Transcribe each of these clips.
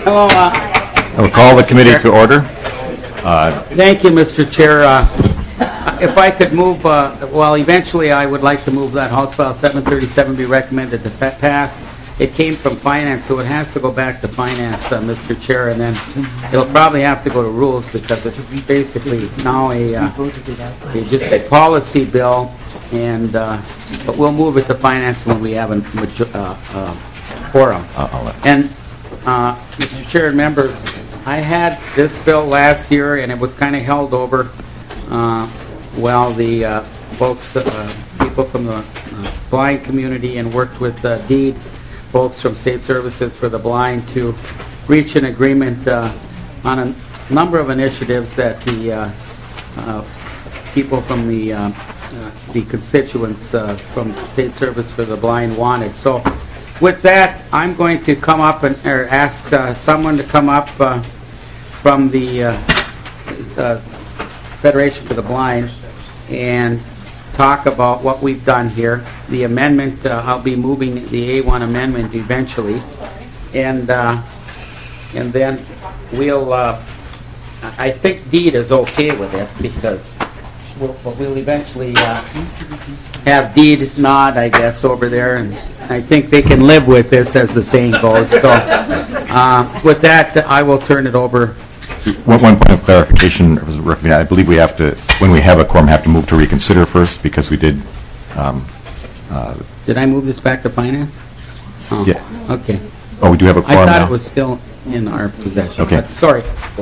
Hello. I will call the committee to order. Thank you, Mr. Chair. If I could move, well, eventually I would like to move that House File 737 be recommended to pass. It came from Finance, so it has to go back to Finance, Mr. Chair, and then it'll probably have to go to Rules because it's basically now just a policy bill, and but we'll move it to Finance when we have a quorum. And Mr. Chair and members, I had this bill last year, and it was kind of held over while the folks, people from the blind community, and worked with DEED, folks from State Services for the Blind, to reach an agreement on a number of initiatives that the people from the constituents from State Service for the Blind wanted. So with that, I'm going to come up and ask someone to come up from the Federation for the Blind and talk about what we've done here. The amendment, I'll be moving the A1 amendment eventually, and then we'll, I think DEED is okay with it because we'll eventually have DEED nod, I guess, over there, and I think they can live with this, as the saying goes. So with that, I will turn it over. One point of clarification, I believe we have to, when we have a quorum, have to move to reconsider first because we did. Did I move this back to Finance? Oh, yeah. Okay. Oh, we do have a quorum I thought now? it was still in our possession. Okay. Sorry.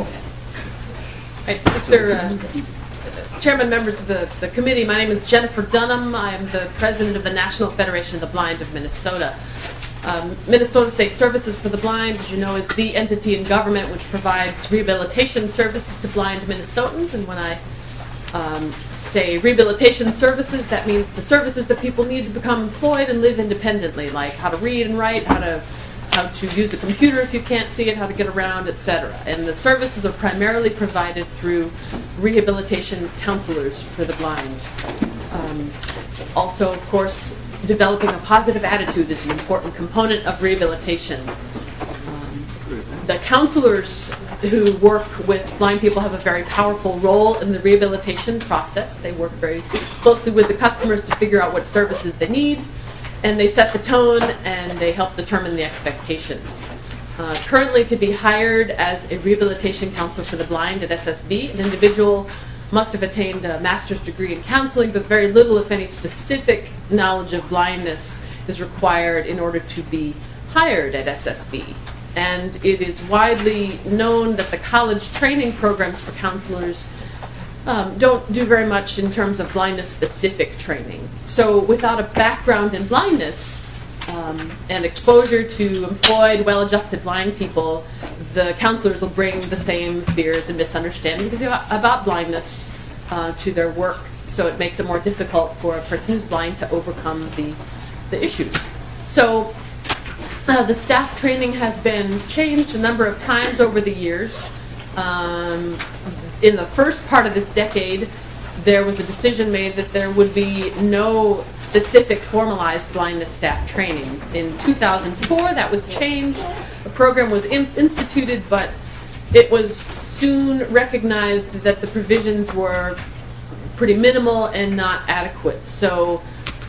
Mr. Chairman, members of the committee, my name is Jennifer Dunham. I am the president of the National Federation of the Blind of Minnesota. Minnesota State Services for the Blind, as you know, is the entity in government which provides rehabilitation services to blind Minnesotans. And when I say rehabilitation services, that means the services that people need to become employed and live independently, like how to read and write, how to use a computer if you can't see it, how to get around, etc. And the services are primarily provided through rehabilitation counselors for the blind. Also, of course, developing a positive attitude is an important component of rehabilitation. The counselors who work with blind people have a very powerful role in the rehabilitation process. They work very closely with the customers to figure out what services they need, and they set the tone and they help determine the expectations. Currently, to be hired as a rehabilitation counselor for the blind at SSB, an individual must have attained a master's degree in counseling, but very little, if any, specific knowledge of blindness is required in order to be hired at SSB. And it is widely known that the college training programs for counselors don't do very much in terms of blindness-specific training. So without a background in blindness and exposure to employed, well-adjusted blind people, the counselors will bring the same fears and misunderstandings about blindness to their work. So it makes it more difficult for a person who's blind to overcome the issues. So the staff training has been changed a number of times over the years. In the first part of this decade, there was a decision made that there would be no specific formalized blindness staff training. In 2004, that was changed. A program was instituted, but it was soon recognized that the provisions were pretty minimal and not adequate. So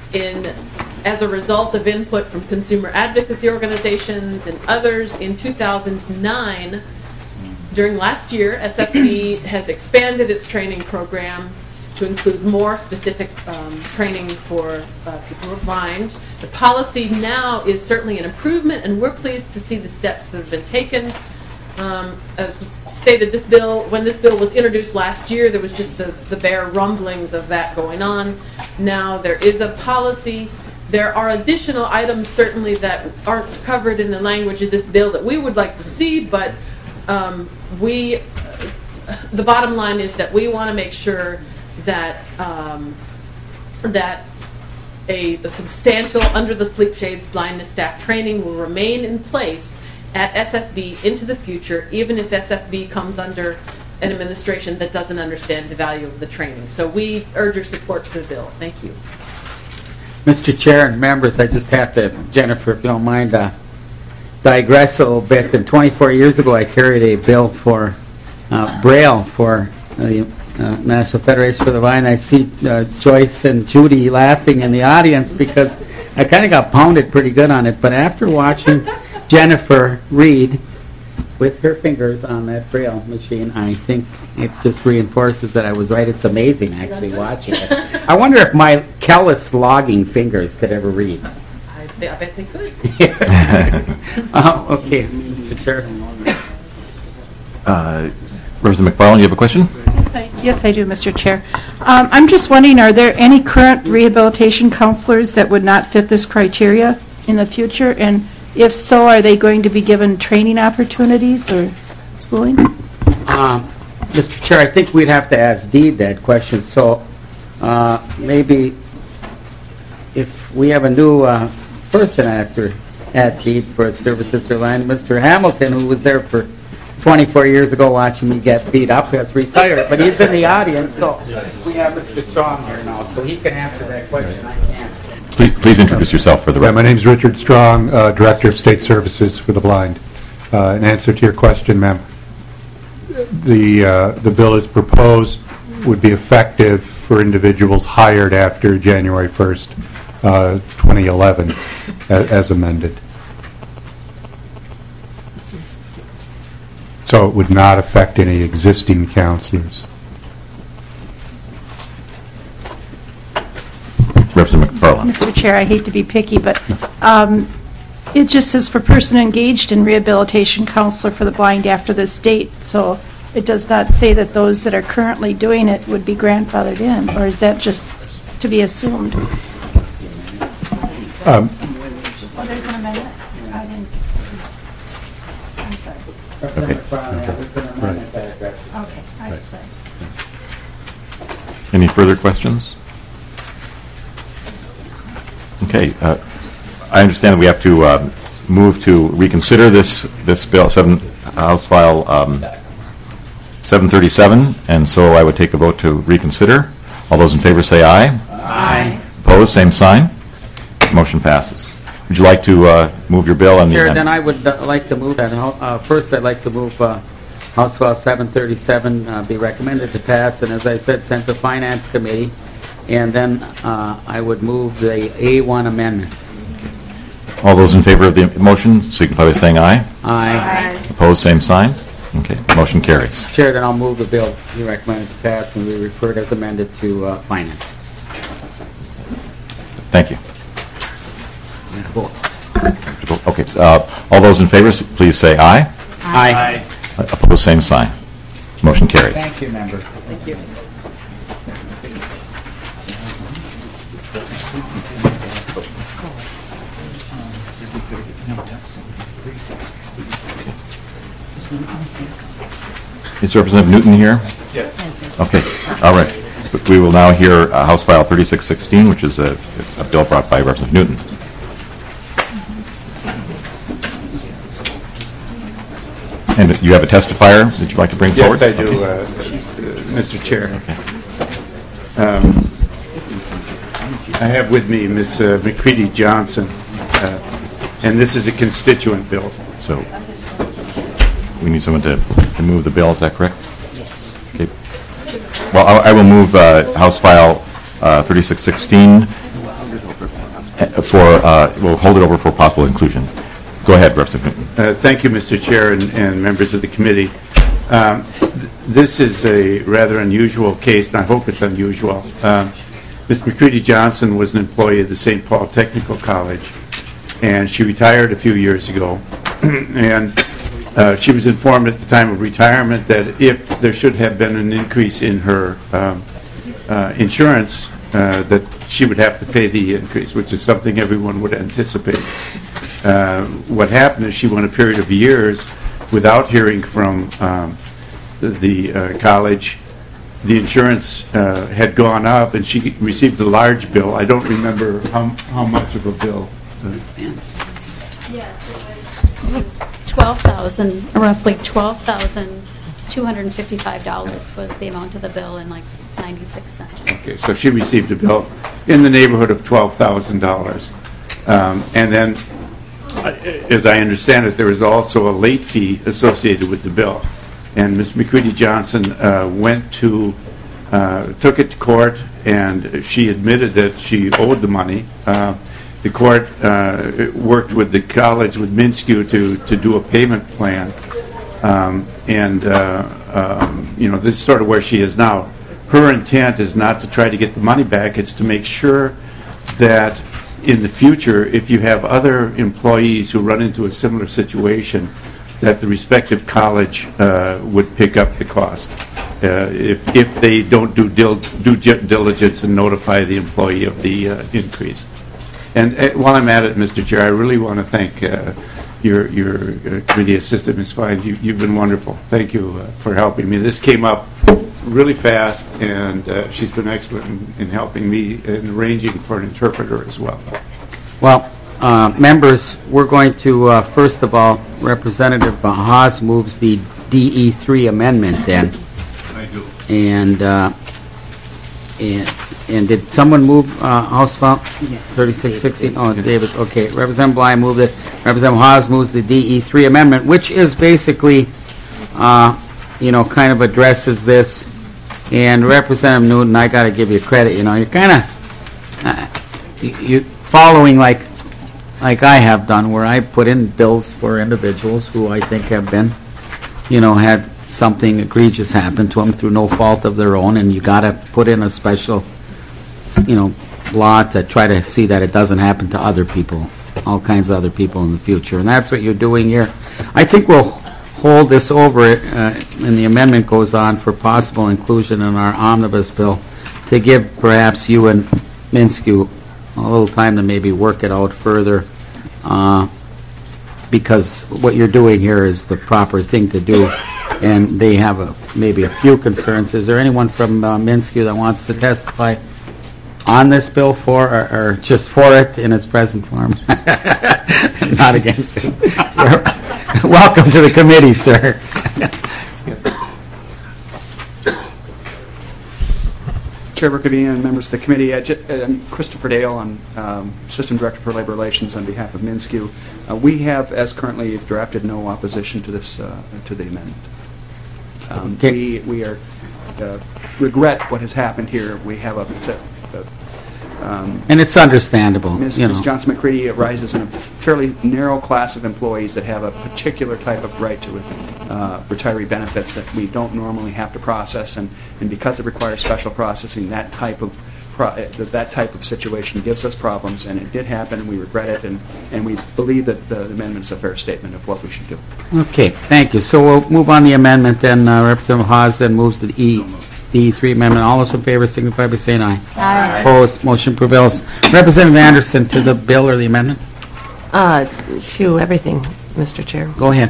as a result of input from consumer advocacy organizations and others, in 2009, during last year, SSB has expanded its training program to include more specific training for people who are blind. The policy now is certainly an improvement, and we're pleased to see the steps that have been taken. As was stated, when this bill was introduced last year, there was just the bare rumblings of that going on. Now there is a policy. There are additional items certainly that aren't covered in the language of this bill that we would like to see, but the bottom line is that we want to make sure that that a substantial under the sleep shades blindness staff training will remain in place at SSB into the future, even if SSB comes under an administration that doesn't understand the value of the training. So we urge your support for the bill. Thank you. Mr. Chair and members, I just have to, Jennifer, if you don't mind, digress a little bit. And 24 years ago, I carried a bill for Braille for the National Federation for the Blind. I see Joyce and Judy laughing in the audience because I kind of got pounded pretty good on it. But after watching Jennifer read with her fingers on that Braille machine, I think it just reinforces that I was right. It's amazing actually watching it. I wonder if my callous logging fingers could ever read. I bet they could. Okay, Mr. Chair. Representative McFarland, you have a question? Yes, I do, Mr. Chair. I'm just wondering, are there any current rehabilitation counselors that would not fit this criteria in the future? And if so, are they going to be given training opportunities or schooling? Mr. Chair, I think we'd have to ask Deed that question. So maybe if we have a new person at Deed for Services for Line, Mr. Hamilton, who was there for 24 years ago watching me get beat up, has retired, but he's in the audience, so we have Mr. Strong here now, so he can answer that question. I can't. Please introduce yourself for the record. My name is Richard Strong, Director of State Services for the Blind. In answer to your question, ma'am, the bill as proposed would be effective for individuals hired after January 1st, 2011, as amended. So it would not affect any existing counselors. Representative McFarland. Mr. Chair, I hate to be picky, but it just says for person engaged in rehabilitation counselor for the blind after this date. So it does not say that those that are currently doing it would be grandfathered in, or is that just to be assumed? Oh, there's an amendment? I didn't. I'm sorry. Okay, I'm sorry. Any further questions? Okay. I understand that we have to move to reconsider this bill, House File 737, and so I would take a vote to reconsider. All those in favor say aye. Aye. Opposed, same sign. Motion passes. Would you like to move your bill? Chair, then I would like to move that. First, I'd like to move House File 737 be recommended to pass, and as I said, sent to Finance Committee. And then I would move the A1 amendment. All those in favor of the motion signify by saying aye. Aye. Opposed, same sign. Okay, motion carries. Chair, then I'll move the bill be recommended to pass and be referred as amended to Finance. Thank you. Vote. Okay, all those in favor, please say aye. Aye. Opposed, same sign. Motion carries. Thank you, member. Thank you. Is Representative Newton here? Yes. Okay, all right. We will now hear House File 3616, which is a bill brought by Representative Newton. And you have a testifier that you'd like to bring forward? Yes, I do, Mr. Chair. I have with me Ms. McCready Johnson, and this is a constituent bill. So we need someone to move the bill, is that correct? Yes. Okay. Well, I will move House File 3616 we'll hold it over for possible inclusion. Go ahead, Representative Newton. Thank you, Mr. Chair and members of the committee. This is a rather unusual case, and I hope it's unusual. Ms. McCready Johnson was an employee of the St. Paul Technical College, and she retired a few years ago. And she was informed at the time of retirement that if there should have been an increase in her insurance, that she would have to pay the increase, which is something everyone would anticipate. What happened is she went a period of years without hearing from the college. The insurance had gone up, and she received a large bill. I don't remember how much of a bill. Yes, it was $12,000, roughly $12,255 was the amount of the bill, and like 96 cents. Okay, so she received a bill in the neighborhood of $12,000, and then as I understand it, there is also a late fee associated with the bill. And Ms. McCready Johnson took it to court, and she admitted that she owed the money. The court worked with the college, with MnSCU, to do a payment plan. This is sort of where she is now. Her intent is not to try to get the money back. It's to make sure that in the future, if you have other employees who run into a similar situation, that the respective college would pick up the cost if they don't do due diligence and notify the employee of the increase. And while I'm at it, Mr. Chair, I really want to thank your committee assistant, Ms. Fine. You've been wonderful. Thank you for helping me. This came up really fast, and she's been excellent in helping me in arranging for an interpreter as well. Well, members, we're going to, first of all, Representative Haas moves the DE3 amendment then. I do. And did someone move House File 3616? Oh, David. Okay. Representative Bly moved it. Representative Haas moves the DE3 amendment, which is basically, kind of addresses this. And Representative Newton, I got to give you credit. You're kind of you following like I have done, where I put in bills for individuals who I think have been, had something egregious happen to them through no fault of their own, and you got to put in a special, law to try to see that it doesn't happen to other people, all kinds of other people in the future. And that's what you're doing here. I think we'll hold this over, and the amendment goes on for possible inclusion in our omnibus bill to give perhaps you and MnSCU a little time to maybe work it out further, because what you're doing here is the proper thing to do, and they have maybe a few concerns. Is there anyone from MnSCU that wants to testify on this bill for, or just for it in its present form? Not against it. Welcome to the committee, sir. Chair Rickaby and members of the committee, I'm Christopher Dale. I'm Assistant Director for Labor Relations on behalf of MnSCU. We have, as currently drafted, no opposition to this to the amendment. We are regret what has happened here. We have and it's understandable. Ms. Johnson McCready arises in a fairly narrow class of employees that have a particular type of right to retiree benefits that we don't normally have to process, and because it requires special processing, that type of situation gives us problems, and it did happen, and we regret it, and we believe that the amendment is a fair statement of what we should do. Okay, thank you. So we'll move on the amendment then. Representative Haas then moves the E3 amendment. All those in favor signify by saying aye. Aye. Opposed, motion prevails. Representative Anderson, to the bill or the amendment? To everything, Mr. Chair. Go ahead.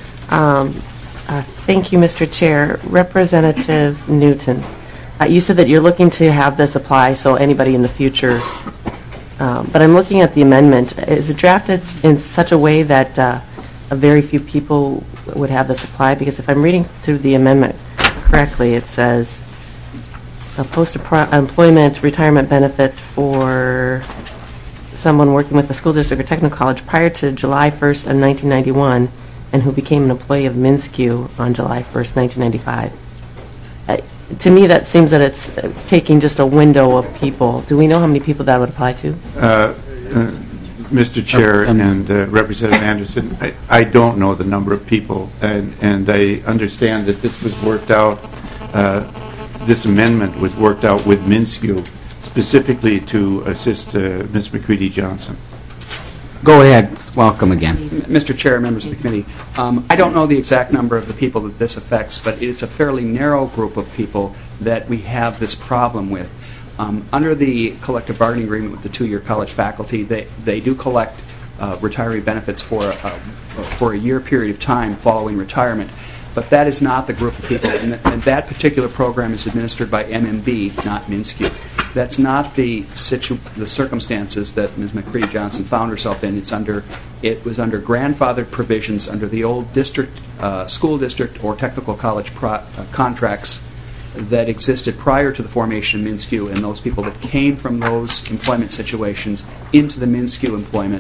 Thank you, Mr. Chair. Representative Newton, you said that you're looking to have this apply so anybody in the future, but I'm looking at the amendment. Is it drafted in such a way that a very few people would have this apply? Because if I'm reading through the amendment correctly, it says a post-employment retirement benefit for someone working with the school district or technical college prior to July 1st of 1991 and who became an employee of MnSCU on July 1st, 1995. To me, that seems that it's taking just a window of people. Do we know how many people that would apply to? Mr. Chair and Representative Anderson, I don't know the number of people, and I understand that this was worked out, this amendment was worked out with MnSCU specifically to assist Ms. McCready Johnson. Go ahead. Welcome again. Mr. Chair, members of the committee, I don't know the exact number of the people that this affects, but it's a fairly narrow group of people that we have this problem with. Under the collective bargaining agreement with the two-year college faculty, they do collect retiree benefits for a year period of time following retirement, but that is not the group of people, and that particular program is administered by MMB, not MnSCU. That's not the circumstances that Ms. McCready Johnson found herself in. It was under grandfathered provisions under the old district, school district, or technical college contracts that existed prior to the formation of MnSCU, and those people that came from those employment situations into the MnSCU employment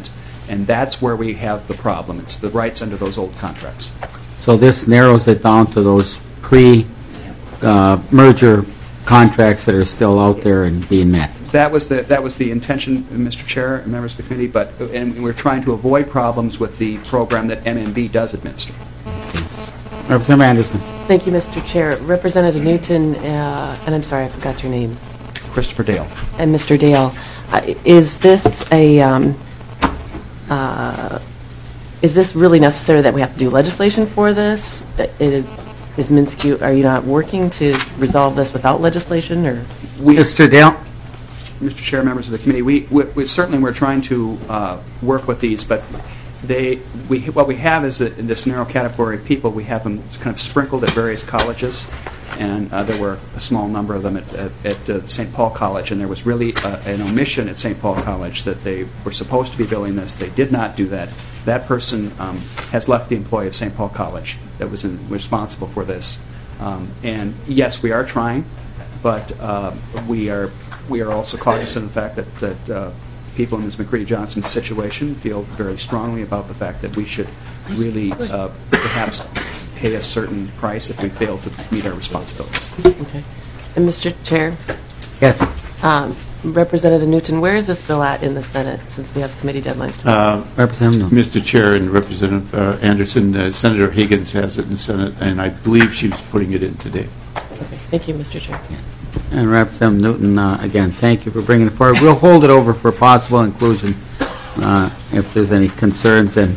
And that's where we have the problem. It's the rights under those old contracts. So this narrows it down to those pre-merger contracts that are still out there and being met. That was the intention, Mr. Chair and members of the committee, and we're trying to avoid problems with the program that MMB does administer. Representative Anderson. Thank you, Mr. Chair. Representative Newton, and I'm sorry, I forgot your name. Christopher Dale. And Mr. Dale, is this really necessary that we have to do legislation for this? Is Minsky, are you not working to resolve this without legislation, or? Mr. Dale. Mr. Chair, members of the committee, we certainly we're trying to work with these, but what we have is that in this narrow category of people, we have them kind of sprinkled at various colleges, and there were a small number of them at St. Paul College, and there was really an omission at St. Paul College that they were supposed to be billing this. They did not do that. That person has left the employ of St. Paul College that was responsible for this. And yes, we are trying, but we are also cognizant of the fact that people in Ms. McCready Johnson's situation feel very strongly about the fact that we should really perhaps pay a certain price if we fail to meet our responsibilities. Okay. And Mr. Chair? Yes. Representative Newton, where is this bill at in the Senate, since we have committee deadlines? Representative Newton. Mr. Chair and Representative Anderson, Senator Higgins has it in the Senate, and I believe she was putting it in today. Okay. Thank you, Mr. Chair. Yes. And Representative Newton, again, thank you for bringing it forward. We'll hold it over for possible inclusion if there's any concerns. And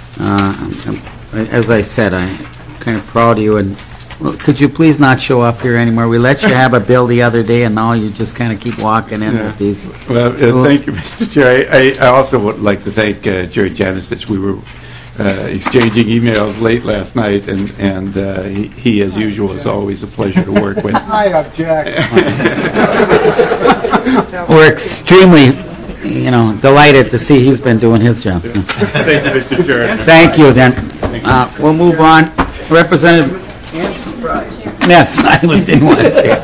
as I said, I'm kind of proud of you. And could you please not show up here anymore? We let you have a bill the other day, and now you just kind of keep walking in with these. Well, thank you, Mr. Chair. I also would like to thank Jerry Janusich. We were exchanging emails late last night, and he, as usual, is always a pleasure to work with. I object. We're extremely, delighted to see he's been doing his job. Thank you, Mr. Chair. Thank you, then. We'll move on. Representative. Yes, I didn't want to say it.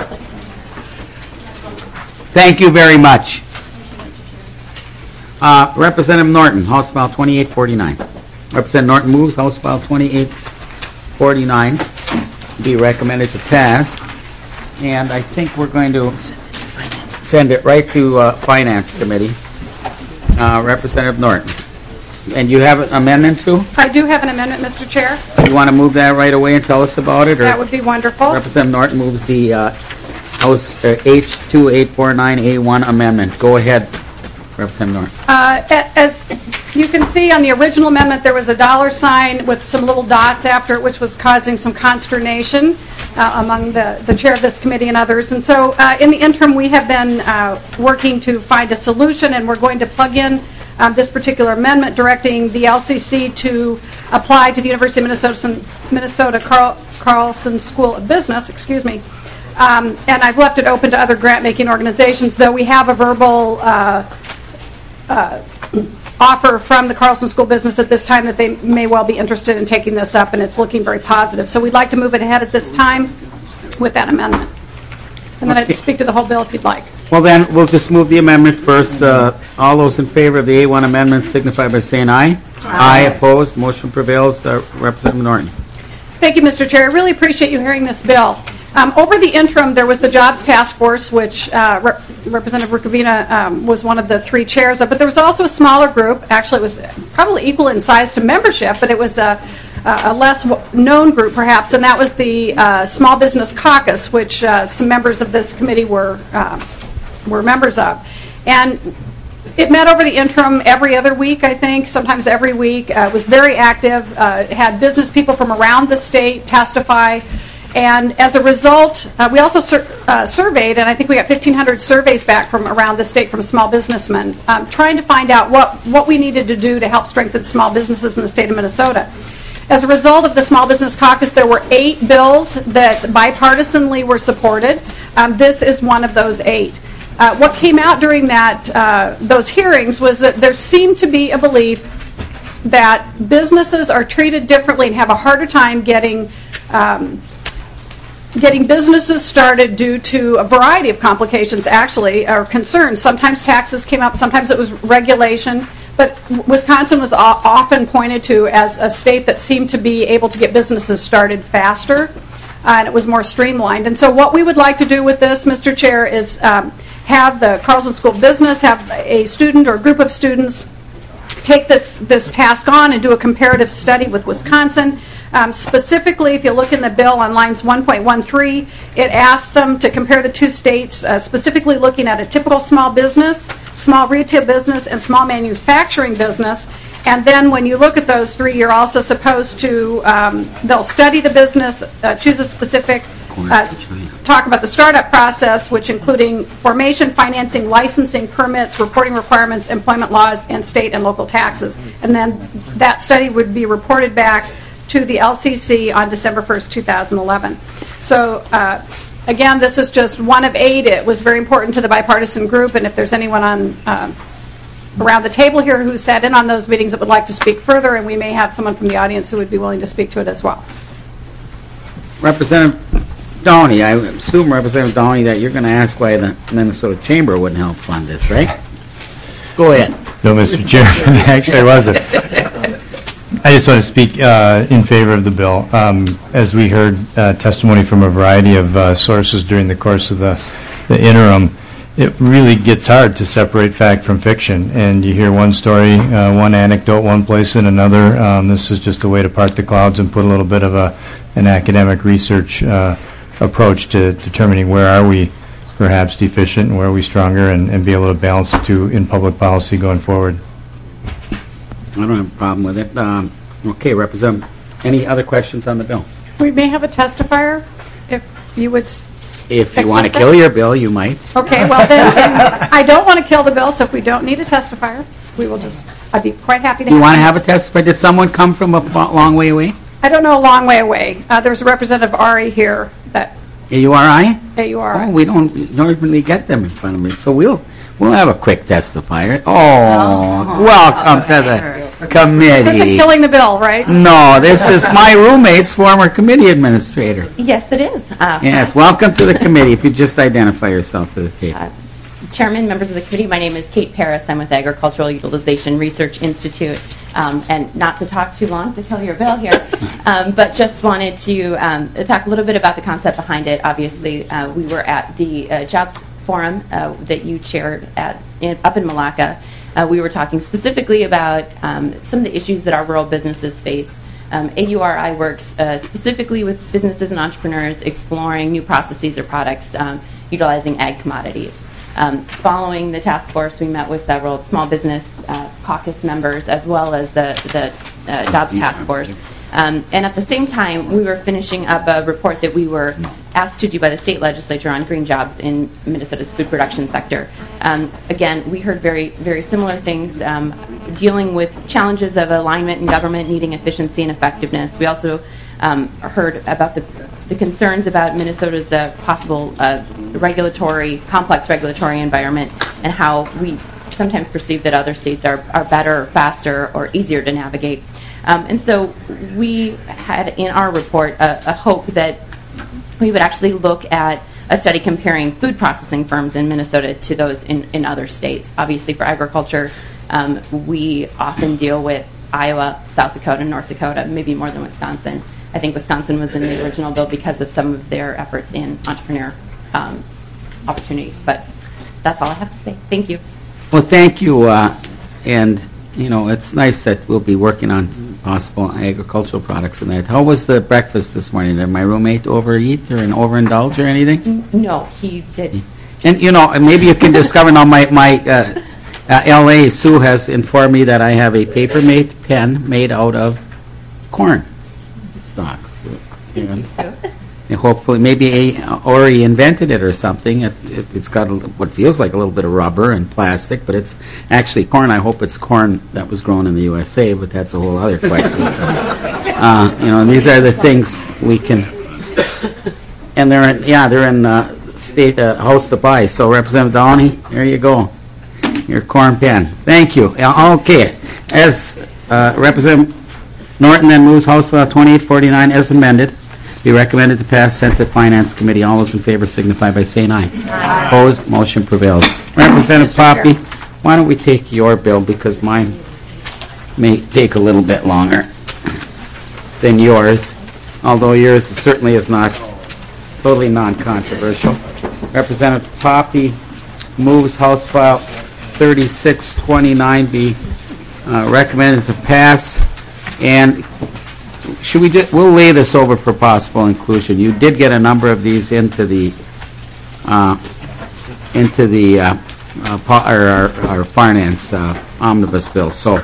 Thank you very much. Representative Norton, House File 2849. Representative Norton moves House File 2849 be recommended to pass. And I think we're going to send it right to Finance Committee. Representative Norton. And you have an amendment too? I do have an amendment, Mr. Chair. You want to move that right away and tell us about it? Or That would be wonderful. Representative Norton moves the House H2849A1 amendment. Go ahead, Representative Norton. As you can see on the original amendment, there was a $sign with some little dots after it, which was causing some consternation among the chair of this committee and others. And so in the interim, we have been working to find a solution, and we're going to plug in this particular amendment directing the LCC to apply to the University of Minnesota Carlson School of Business, and I've left it open to other grant-making organizations, though we have a verbal offer from the Carlson School of Business at this time that they may well be interested in taking this up, and it's looking very positive. So we'd like to move it ahead at this time with that amendment. And then I'd speak to the whole bill if you'd like. Well, then, we'll just move the amendment first. All those in favor of the A1 amendment signify by saying aye. Aye. Opposed. Motion prevails. Representative Norton. Thank you, Mr. Chair. I really appreciate you hearing this bill. Over the interim, there was the Jobs Task Force, which Representative Rukavina was one of the three chairs of, but there was also a smaller group. Actually, it was probably equal in size to membership, but it was a less known group, perhaps, and that was the Small Business Caucus, which some members of this committee were members of. And it met over the interim every other week, I think, sometimes every week. It was very active. It had business people from around the state testify. And as a result, we also surveyed, and I think we got 1,500 surveys back from around the state from small businessmen, trying to find out what we needed to do to help strengthen small businesses in the state of Minnesota. As a result of the Small Business Caucus, there were 8 bills that bipartisanly were supported. This is one of those 8. What came out during those hearings was that there seemed to be a belief that businesses are treated differently and have a harder time getting getting businesses started due to a variety of complications, actually, or concerns. Sometimes taxes came up, sometimes it was regulation. But Wisconsin was often pointed to as a state that seemed to be able to get businesses started faster, and it was more streamlined. And so what we would like to do with this, Mr. Chair, is have the Carlson School of Business, have a student or a group of students take this task on and do a comparative study with Wisconsin. Specifically, if you look in the bill on lines 1.13, it asks them to compare the two states, specifically looking at a typical small business, small retail business, and small manufacturing business. And then when you look at those three, you're also supposed to, they'll study the business, choose a specific, talk about the startup process, which including formation, financing, licensing, permits, reporting requirements, employment laws, and state and local taxes. And then that study would be reported back to the LCC on December 1st, 2011. So again, this is just one of 8. It was very important to the bipartisan group, and if there's anyone on around the table here who sat in on those meetings that would like to speak further, and we may have someone from the audience who would be willing to speak to it as well. Representative Downey, I assume, Representative Downey, that you're going to ask why the Minnesota Chamber wouldn't help fund this, right? Go ahead. No, Mr. Chairman, actually I wasn't. I just want to speak in favor of the bill. As we heard testimony from a variety of sources during the course of the interim, it really gets hard to separate fact from fiction. And you hear one story, one anecdote one place and another. This is just a way to part the clouds and put a little bit of an academic research approach to determining where are we perhaps deficient and where are we stronger, and be able to balance the two in public policy going forward. I don't have a problem with it. Okay, Representative, any other questions on the bill? We may have a testifier, if you would. If you want to kill your bill, you might. Okay, well then, I don't want to kill the bill, so if we don't need a testifier, we will just, I'd be quite happy to Do you want to have a testifier? Did someone come from a long way away? I don't know, a long way away. There's a Representative Ari here that... AURI? AURI. Oh, we don't normally get them in front of me, so we'll have a quick testifier. Oh, welcome to the committee. This is killing the bill, right? No, this is my roommate's former committee administrator. Yes, it is. Yes, welcome to the committee. If you just identify yourself for the tape. Chairman, members of the committee, my name is Kate Paris. I'm with the Agricultural Utilization Research Institute. And not to talk too long to tell your bill here, but just wanted to talk a little bit about the concept behind it. Obviously, we were at the Jobs Forum that you chaired up in Malacca. We were talking specifically about some of the issues that our rural businesses face. AURI works specifically with businesses and entrepreneurs exploring new processes or products utilizing ag commodities. Following the task force, we met with several small business caucus members as well as the jobs task force. And at the same time, we were finishing up a report that we were asked to do by the state legislature on green jobs in Minnesota's food production sector. Again, we heard very, very similar things, dealing with challenges of alignment in government needing efficiency and effectiveness. We also heard about the concerns about Minnesota's possible complex regulatory environment, and how we sometimes perceive that other states are better, faster, or easier to navigate. And so we had in our report a hope that we would actually look at a study comparing food processing firms in Minnesota to those in other states. Obviously, for agriculture, we often deal with Iowa, South Dakota, North Dakota, maybe more than Wisconsin. I think Wisconsin was in the original bill because of some of their efforts in entrepreneur opportunities. But that's all I have to say. Thank you. Well, thank you. And, you know, it's nice that we'll be working on possible agricultural products and that. How was the breakfast this morning? Did my roommate overeat or overindulge or anything? No, he did. And, you know, maybe you can discover now my L.A. Sue has informed me that I have a Papermate pen made out of corn stalks. And hopefully, maybe Ori invented it or something. It's got what feels like a little bit of rubber and plastic, but it's actually corn. I hope it's corn that was grown in the USA, but that's a whole other question. So, you know, these are the things we can. And they're in state house supply. So, Representative Downey, there you go, your corn pen. Thank you. Okay, as Representative Norton then moves House File 2849 as amended. be recommended to pass, sent to Finance Committee. All those in favor signify by saying aye. Aye. Opposed, motion prevails. Representative Poppy, why don't we take your bill, because mine may take a little bit longer than yours, although yours certainly is not totally non-controversial. Representative Poppy moves House File 3629 be recommended to pass, and should we we'll lay this over for possible inclusion. You did get a number of these into the our finance omnibus bill. So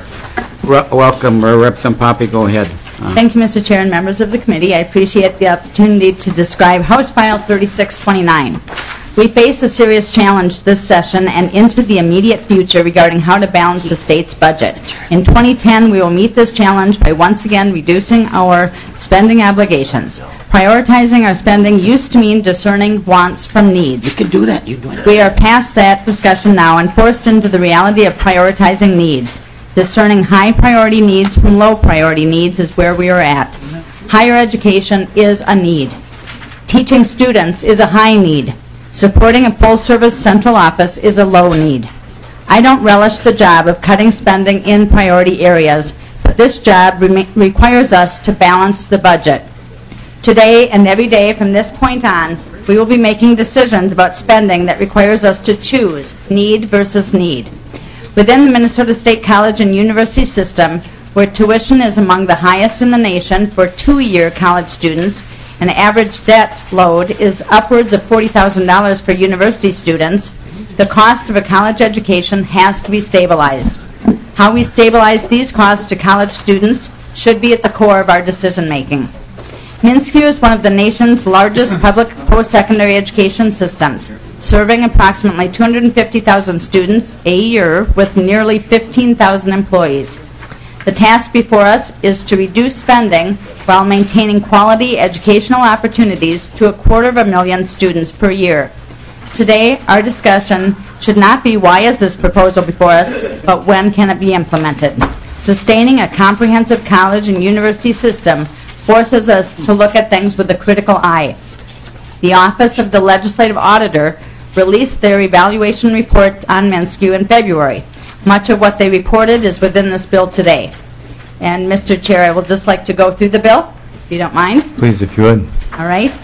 welcome, Representative Poppy. Go ahead. Thank you, Mr. Chair and members of the committee. I appreciate the opportunity to describe House File 3629. We face a serious challenge this session and into the immediate future regarding how to balance the state's budget. In 2010, we will meet this challenge by once again reducing our spending obligations. Prioritizing our spending used to mean discerning wants from needs. You can do that. You do it. We are past that discussion now and forced into the reality of prioritizing needs. Discerning high priority needs from low priority needs is where we are at. Higher education is a need. Teaching students is a high need. Supporting a full-service central office is a low need. I don't relish the job of cutting spending in priority areas, but this job requires us to balance the budget. Today and every day from this point on, we will be making decisions about spending that requires us to choose need versus need. Within the Minnesota State College and University system, where tuition is among the highest in the nation for two-year college students, and average debt load is upwards of $40,000 for university students, the cost of a college education has to be stabilized. How we stabilize these costs to college students should be at the core of our decision-making. MnSCU is one of the nation's largest public post-secondary education systems, serving approximately 250,000 students a year with nearly 15,000 employees. The task before us is to reduce spending while maintaining quality educational opportunities to 250,000 students per year. Today, our discussion should not be why is this proposal before us, but when can it be implemented. Sustaining a comprehensive college and university system forces us to look at things with a critical eye. The Office of the Legislative Auditor released their evaluation report on MnSCU in February. Much of what they reported is within this bill today. And Mr. Chair, I will just like to go through the bill, if you don't mind. Please, if you would. All right.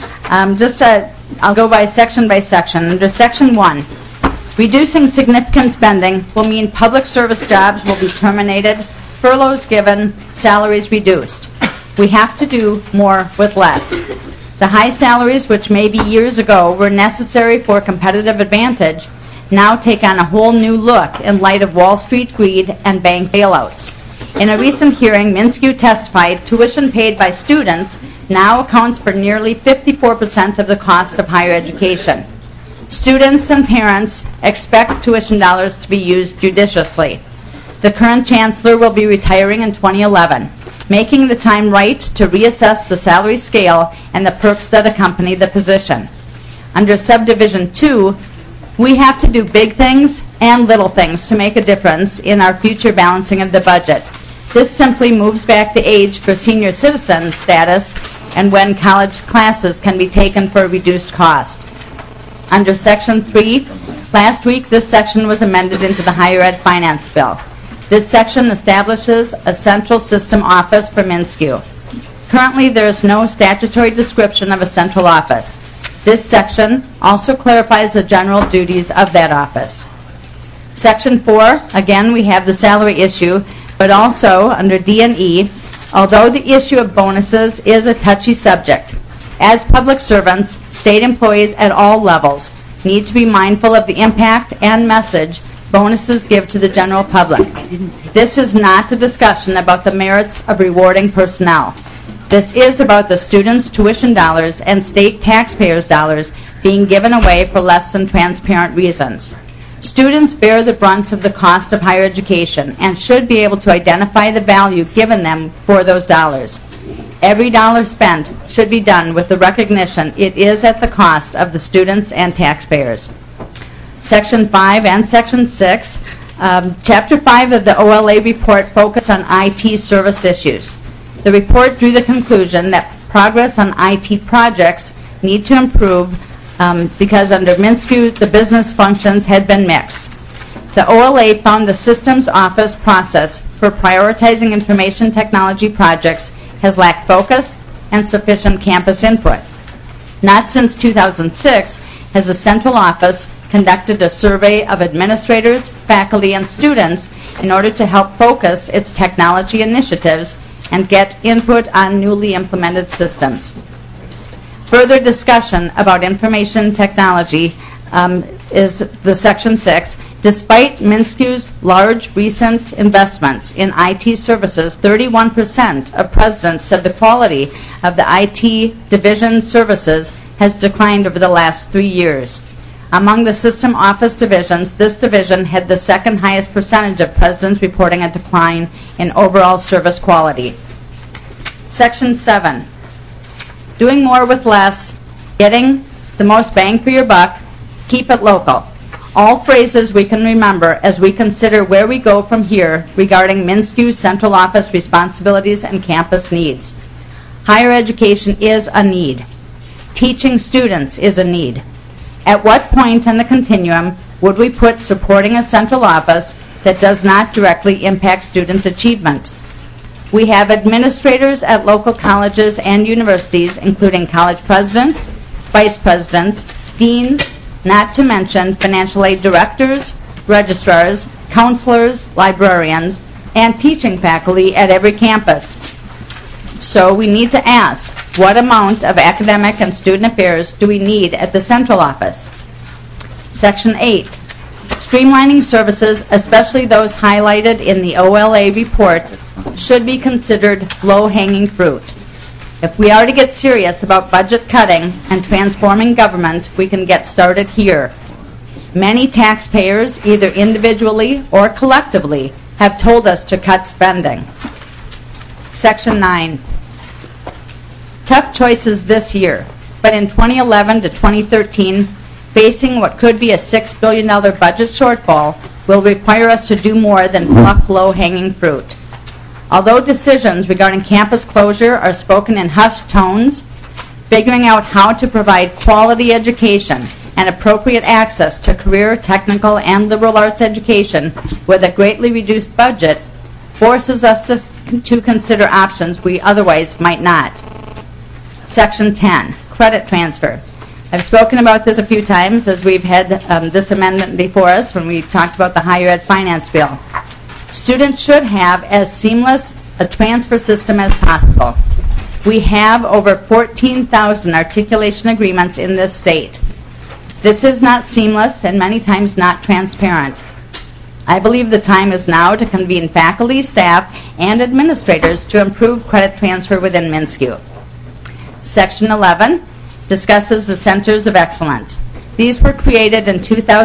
I'll go by section. Under Section 1, reducing significant spending will mean public service jobs will be terminated, furloughs given, salaries reduced. We have to do more with less. The high salaries, which maybe years ago were necessary for competitive advantage, now take on a whole new look in light of Wall Street greed and bank bailouts. In a recent hearing, MnSCU testified tuition paid by students now accounts for nearly 54% of the cost of higher education. Students and parents expect tuition dollars to be used judiciously. The current chancellor will be retiring in 2011, making the time right to reassess the salary scale and the perks that accompany the position. Under Subdivision 2, we have to do big things and little things to make a difference in our future balancing of the budget. This simply moves back the age for senior citizen status and when college classes can be taken for a reduced cost. Under Section 3, last week this section was amended into the Higher Ed Finance Bill. This section establishes a central system office for MnSCU. Currently, there is no statutory description of a central office. This section also clarifies the general duties of that office. Section 4, again, we have the salary issue, but also under D&E, although the issue of bonuses is a touchy subject, as public servants, state employees at all levels need to be mindful of the impact and message bonuses give to the general public. This is not a discussion about the merits of rewarding personnel. This is about the students' tuition dollars and state taxpayers' dollars being given away for less than transparent reasons. Students bear the brunt of the cost of higher education and should be able to identify the value given them for those dollars. Every dollar spent should be done with the recognition it is at the cost of the students and taxpayers. Section 5 and Section 6, Chapter 5 of the OLA report focused on IT service issues. The report drew the conclusion that progress on IT projects need to improve because under MnSCU, the business functions had been mixed. The OLA found the systems office process for prioritizing information technology projects has lacked focus and sufficient campus input. Not since 2006 has the central office conducted a survey of administrators, faculty, and students in order to help focus its technology initiatives and get input on newly implemented systems. Further discussion about information technology is the Section 6. Despite MnSCU's large recent investments in IT services, 31% of presidents said the quality of the IT division services has declined over the last 3 years. Among the system office divisions, this division had the second highest percentage of presidents reporting a decline in overall service quality. Section 7, doing more with less, getting the most bang for your buck, keep it local. All phrases we can remember as we consider where we go from here regarding MnSCU's central office responsibilities and campus needs. Higher education is a need. Teaching students is a need. At what point in the continuum would we put supporting a central office that does not directly impact student achievement? We have administrators at local colleges and universities, including college presidents, vice presidents, deans, not to mention financial aid directors, registrars, counselors, librarians, and teaching faculty at every campus. So we need to ask, what amount of academic and student affairs do we need at the central office? Section 8, streamlining services, especially those highlighted in the OLA report, should be considered low-hanging fruit. If we are to get serious about budget cutting and transforming government, we can get started here. Many taxpayers, either individually or collectively, have told us to cut spending. Section 9. Tough choices this year, but in 2011 to 2013, facing what could be a $6 billion budget shortfall will require us to do more than pluck low-hanging fruit. Although decisions regarding campus closure are spoken in hushed tones, figuring out how to provide quality education and appropriate access to career, technical, and liberal arts education with a greatly reduced budget forces us to consider options we otherwise might not. Section 10, credit transfer. I've spoken about this a few times as we've had this amendment before us when we talked about the higher ed finance bill. Students should have as seamless a transfer system as possible. We have over 14,000 articulation agreements in this state. This is not seamless and many times not transparent. I believe the time is now to convene faculty, staff, and administrators to improve credit transfer within MnSCU. Section 11 discusses the Centers of Excellence. These were created in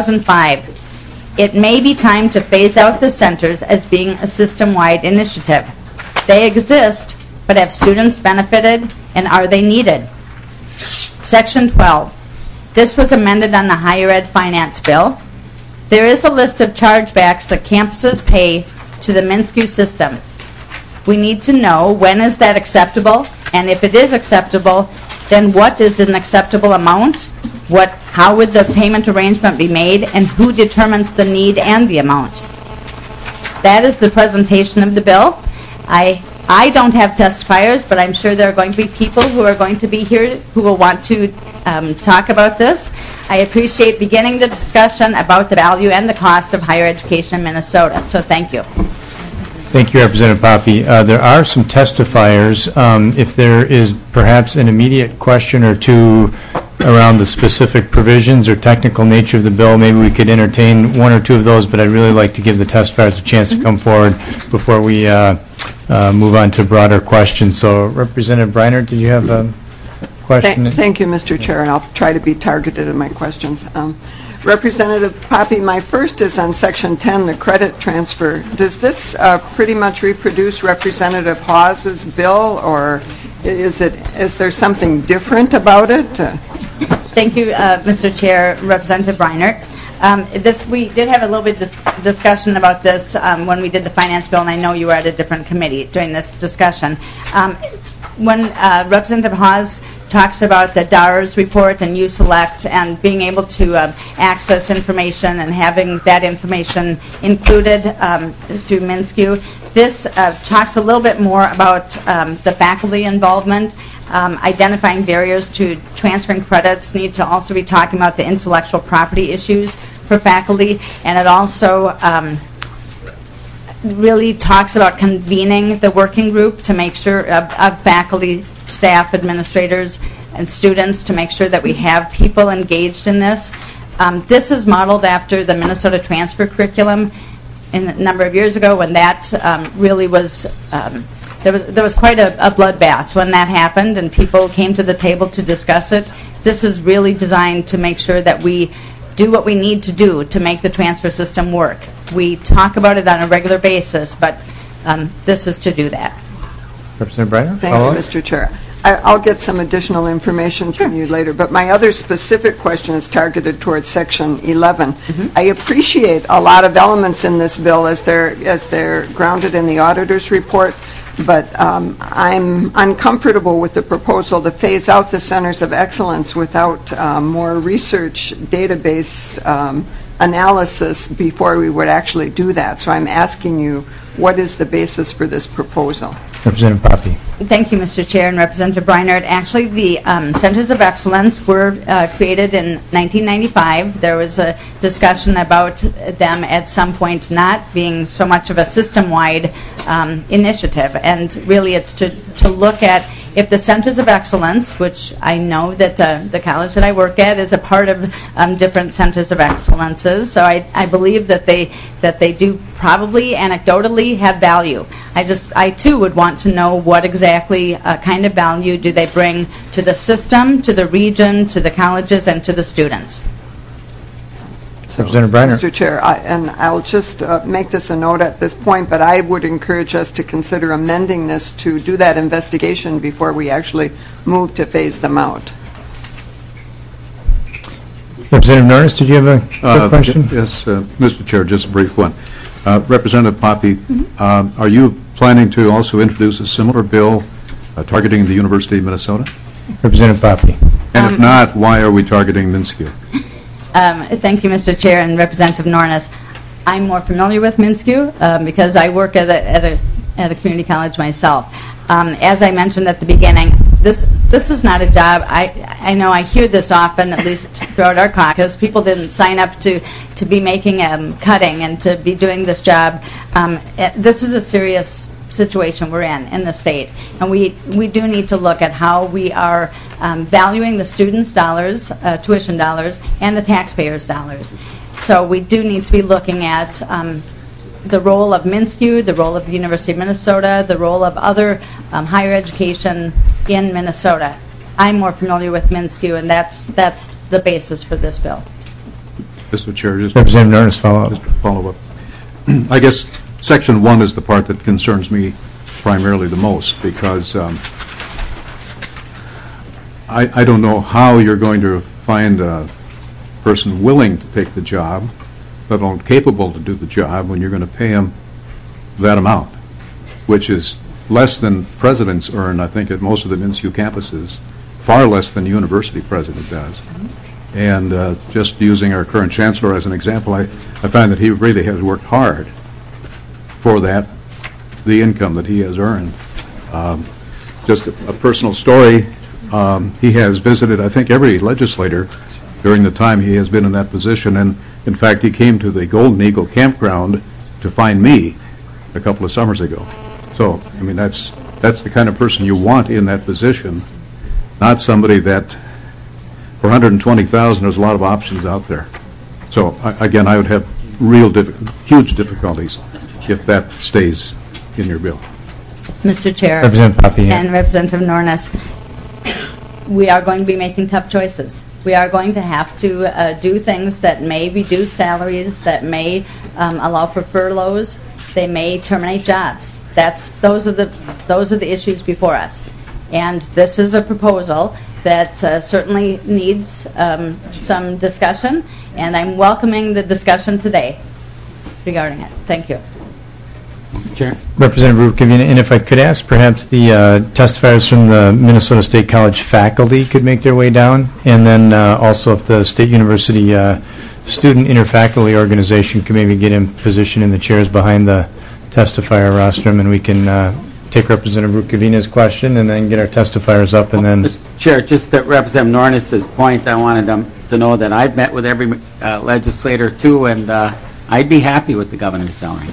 2005. It may be time to phase out the centers as being a system-wide initiative. They exist, but have students benefited, and are they needed? Section 12. This was amended on the higher ed finance bill. There is a list of chargebacks that campuses pay to the MnSCU system. We need to know when is that acceptable, and if it is acceptable, then what is an acceptable amount? How would the payment arrangement be made, and who determines the need and the amount? That is the presentation of the bill. I don't have testifiers, but I'm sure there are going to be people who are going to be here who will want to talk about this. I appreciate beginning the discussion about the value and the cost of higher education in Minnesota. So thank you. Thank you, Representative Poppe. There are some testifiers. If there is perhaps an immediate question or two around the specific provisions or technical nature of the bill, maybe we could entertain one or two of those, but I'd really like to give the testifiers a chance to come forward before we move on to broader questions. So, Representative Briner, did you have a question? Thank you, Mr. Chair, and I'll try to be targeted in my questions. Representative Poppe, my first is on Section 10, the credit transfer. Does this pretty much reproduce Representative Hawes's bill, or is there something different about it? Thank you, Mr. Chair, Representative Briner. We did have a little bit discussion about this when we did the finance bill, and I know you were at a different committee during this discussion. when Representative Hawes talks about the DARS report and U-Select and being able to access information and having that information included through MnSCU, this talks a little bit more about the faculty involvement. Identifying barriers to transferring credits, need to also be talking about the intellectual property issues for faculty, and it also really talks about convening the working group to make sure of faculty, staff, administrators, and students to make sure that we have people engaged in this. This is modeled after the Minnesota transfer curriculum a number of years ago when that really was, there was quite a bloodbath when that happened and people came to the table to discuss it. This is really designed to make sure that we do what we need to do to make the transfer system work. We talk about it on a regular basis, but this is to do that. Representative Breiner? Thank you, Mr. Chair. I'll get some additional information from you later, but my other specific question is targeted towards Section 11. I appreciate a lot of elements in this bill as they're grounded in the auditor's report, but I'm uncomfortable with the proposal to phase out the centers of excellence without more research database analysis before we would actually do that. So I'm asking you, what is the basis for this proposal? Representative Poppe. Thank you, Mr. Chair and Representative Breinert. Actually, the Centers of Excellence were created in 1995. There was a discussion about them at some point not being so much of a system-wide initiative. And really, it's to look at if the Centers of Excellence, which I know that the college that I work at is a part of different Centers of Excellences, so I believe that they do probably anecdotally have value. I too would want to know what exactly kind of value do they bring to the system, to the region, to the colleges, and to the students. Representative Breiner. Mr. Chair, and I'll just make this a note at this point, but I would encourage us to consider amending this to do that investigation before we actually move to phase them out. Representative Norris, did you have a quick question? Yes, Mr. Chair, just a brief one. Representative Poppe, are you planning to also introduce a similar bill targeting the University of Minnesota? Representative Poppe. And if not, why are we targeting MnSCU? Thank you, Mr. Chair and Representative Norris. I'm more familiar with MnSCU because I work at a community college myself. As I mentioned at the beginning, this is not a job. I know I hear this often, at least throughout our caucus. People didn't sign up to be making cutting and to be doing this job. This is a serious situation we're in the state, and we do need to look at how we are valuing the students' dollars, tuition dollars, and the taxpayers' dollars. So we do need to be looking at the role of MnSCU, the role of the University of Minnesota, the role of other higher education in Minnesota. I'm more familiar with MnSCU, and that's the basis for this bill. Mr. Chair, just Representative Norris, follow up. I guess Section 1 is the part that concerns me primarily the most, because I don't know how you're going to find a person willing to take the job, let alone capable to do the job, when you're going to pay them that amount, which is less than presidents earn, I think, at most of the MnSCU campuses, far less than the university president does. And just using our current chancellor as an example, I find that he really has worked hard for that, the income that he has earned. Just a personal story, he has visited, I think, every legislator during the time he has been in that position, and in fact he came to the Golden Eagle campground to find me a couple of summers ago. So, I mean, that's the kind of person you want in that position, not somebody that, for $120,000, there's a lot of options out there. So, again, I would have huge difficulties if that stays in your bill. Mr. Chair Representative Poppe, and Representative Norris, we are going to be making tough choices. We are going to have to do things that may reduce salaries, that may allow for furloughs, they may terminate jobs. Those are the issues before us. And this is a proposal that certainly needs some discussion, and I'm welcoming the discussion today regarding it. Thank you. Mr. Chair. Representative Rukavina, and if I could ask, perhaps the testifiers from the Minnesota State College faculty could make their way down, and then also if the State University Student Interfaculty Organization could maybe get in position in the chairs behind the testifier rostrum, and we can take Representative Rukavina's question and then get our testifiers up, and then... Mr. Chair, just to Representative Nornis's point, I wanted them to know that I've met with every legislator, too, and I'd be happy with the governor's salary.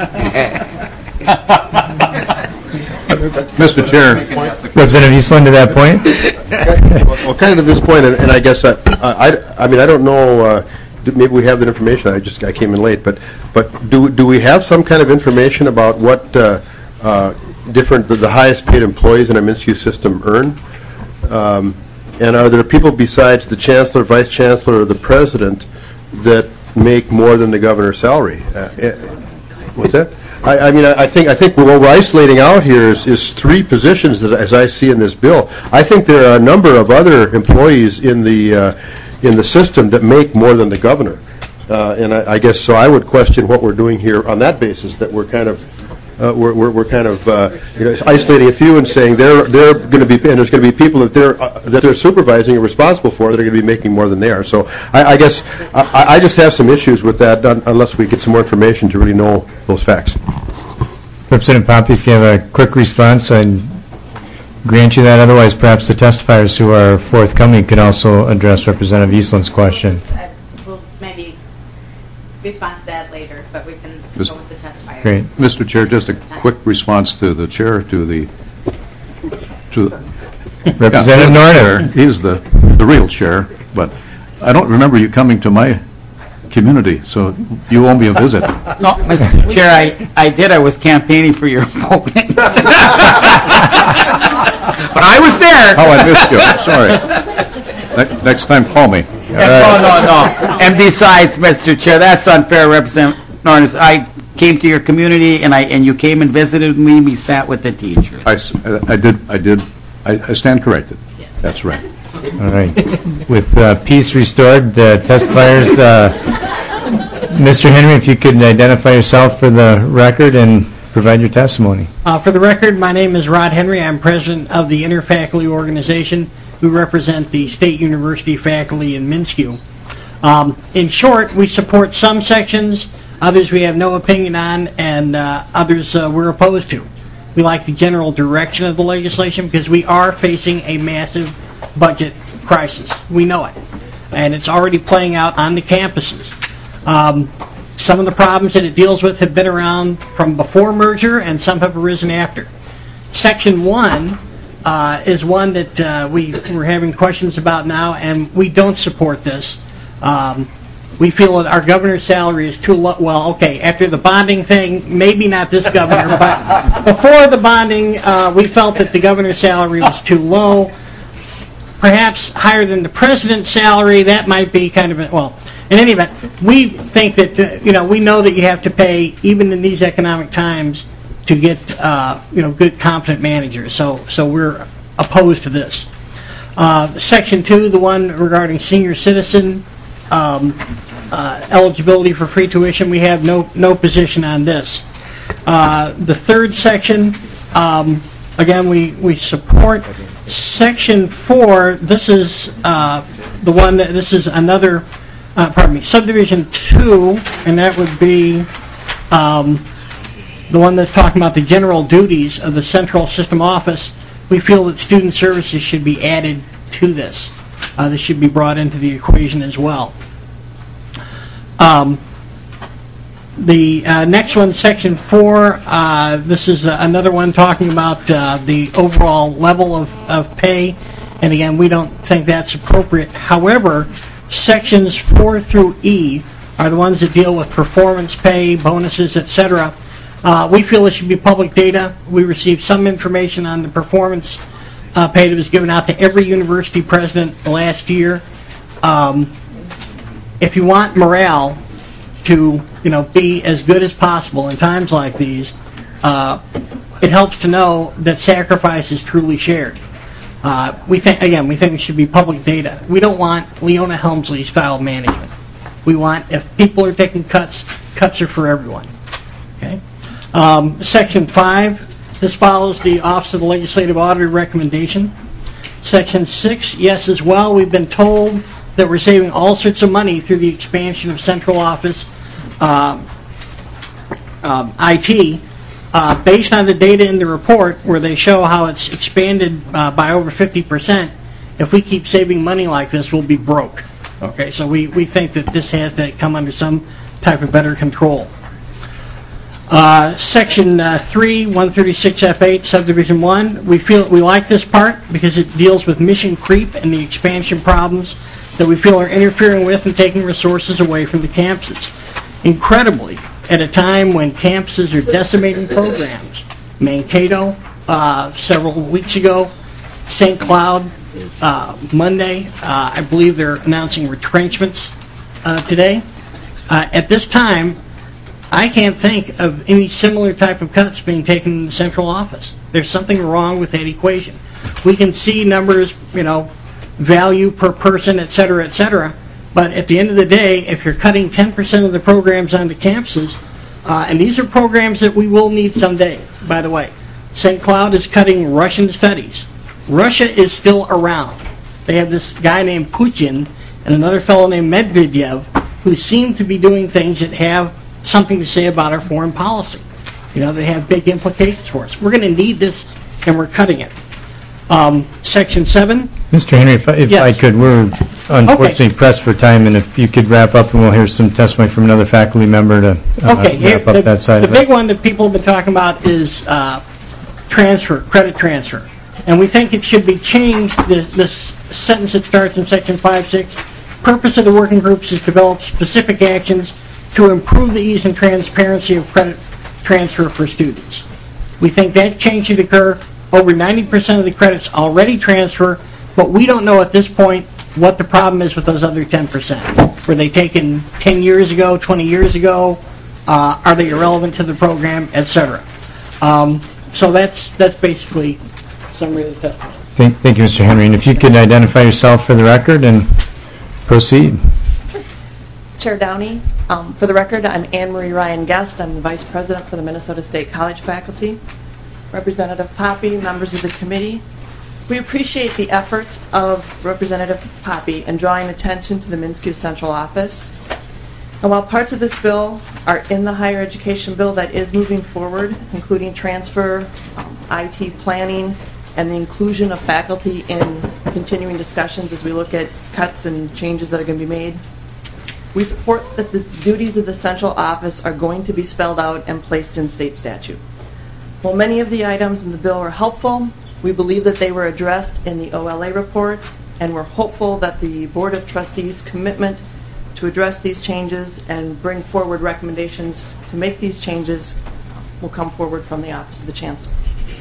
Mr. Chair. Representative Eastland, to that point? Well, kind of to this point, and I guess, I mean, I don't know, maybe we have that information, I came in late, but do we have some kind of information about what the highest paid employees in our Minsky system earn? And are there people besides the chancellor, vice chancellor, or the president that make more than the governor's salary? What's that? I mean, I think what we're isolating out here is three positions that, as I see in this bill. I think there are a number of other employees in the system that make more than the governor, and I guess so. I would question what we're doing here on that basis. That we're kind of isolating a few and saying they're going to be, and there's going to be people that they're supervising or responsible for that are going to be making more than they are. So I guess I just have some issues with that unless we get some more information to really know those facts. Representative Poppe, if you have a quick response, I'd grant you that. Otherwise, perhaps the testifiers who are forthcoming could also address Representative Eastland's question. We'll maybe respond to that later, but we can go with the testifiers. Great. Mr. Chair, just a quick response to the chair, to Representative Norton. He's the real chair, but I don't remember you coming to my community, so you owe me a visit. No, Mr. Chair, I did. I was campaigning for your vote. But I was there. Oh, I missed you. Sorry. Next time, call me. No. And besides, Mr. Chair, that's unfair, Representative Norris. I came to your community, and you came and visited me. We sat with the teachers. I did. I stand corrected. Yes. That's right. All right. With peace restored, the testifiers, Mr. Henry, if you could identify yourself for the record and provide your testimony. For the record, my name is Rod Henry. I'm president of the Interfaculty Organization. We represent the State University faculty in Minsk. In short, we support some sections, others we have no opinion on, and others we're opposed to. We like the general direction of the legislation because we are facing a massive budget crisis. We know it. And it's already playing out on the campuses. Some of the problems that it deals with have been around from before merger, and some have arisen after. Section 1 is one that we're having questions about now, and we don't support this. We feel that our governor's salary is too low. Well, okay, after the bonding thing, maybe not this governor, but before the bonding, we felt that the governor's salary was too low. Perhaps higher than the president's salary, that might be kind of, well, in any event, we think that, we know that you have to pay, even in these economic times, to get, good, competent managers. So we're opposed to this. Section 2, the one regarding senior citizen eligibility for free tuition, we have no position on this. The third section, again, we support. Section 4, this is the one that, this is another, subdivision 2, and that would be the one that's talking about the general duties of the central system office. We feel that student services should be added to this. This should be brought into the equation as well. The next one, Section 4, this is another one talking about the overall level of pay, and again, we don't think that's appropriate. However, Sections 4 through E are the ones that deal with performance pay, bonuses, etc. We feel it should be public data. We received some information on the performance pay that was given out to every university president last year. If you want morale to be as good as possible in times like these, it helps to know that sacrifice is truly shared. We think it should be public data. We don't want Leona Helmsley style management. We want, if people are taking cuts, cuts are for everyone. Okay. Section 5, this follows the Office of the Legislative Auditor recommendation. Section 6, yes as well. We've been told that we're saving all sorts of money through the expansion of central office IT, based on the data in the report where they show how it's expanded by over 50%. If we keep saving money like this, we'll be broke. Okay, so we think that this has to come under some type of better control. Section 3, 136F8, Subdivision 1, we like this part because it deals with mission creep and the expansion problems that we feel are interfering with and taking resources away from the campuses. Incredibly, at a time when campuses are decimating programs, Mankato several weeks ago, St. Cloud Monday, I believe they're announcing retrenchments today. At this time, I can't think of any similar type of cuts being taken in the central office. There's something wrong with that equation. We can see numbers, value per person, et cetera, but at the end of the day, if you're cutting 10% of the programs onto campuses, and these are programs that we will need someday, by the way. St. Cloud is cutting Russian studies. Russia is still around. They have this guy named Putin and another fellow named Medvedev who seem to be doing things that have something to say about our foreign policy. They have big implications for us. We're going to need this, and we're cutting it. Section 7. Mr. Henry, if yes. I could, we're unfortunately pressed for time, and if you could wrap up, and we'll hear some testimony from another faculty member to wrap up that side the of it. big one that people have been talking about is credit transfer. And we think it should be changed, this sentence that starts in Section 5.6. Purpose of the working groups is to develop specific actions to improve the ease and transparency of credit transfer for students. We think that change should occur. Over 90% of the credits already transfer, but we don't know at this point what the problem is with those other 10%. Were they taken 10 years ago, 20 years ago? Are they irrelevant to the program, et cetera? So that's basically summary of the testimony. Thank you, Mr. Henry. And if you could identify yourself for the record and proceed. Chair Downey, for the record, I'm Anne Marie Ryan Guest. I'm the Vice President for the Minnesota State College faculty. Representative Poppe, members of the committee, we appreciate the efforts of Representative Poppe in drawing attention to the MnSCU Central Office. And while parts of this bill are in the higher education bill that is moving forward, including transfer, IT planning, and the inclusion of faculty in continuing discussions as we look at cuts and changes that are going to be made, we support that the duties of the central office are going to be spelled out and placed in state statute. While many of the items in the bill are helpful, we believe that they were addressed in the OLA report, and we're hopeful that the Board of Trustees' commitment to address these changes and bring forward recommendations to make these changes will come forward from the Office of the Chancellor.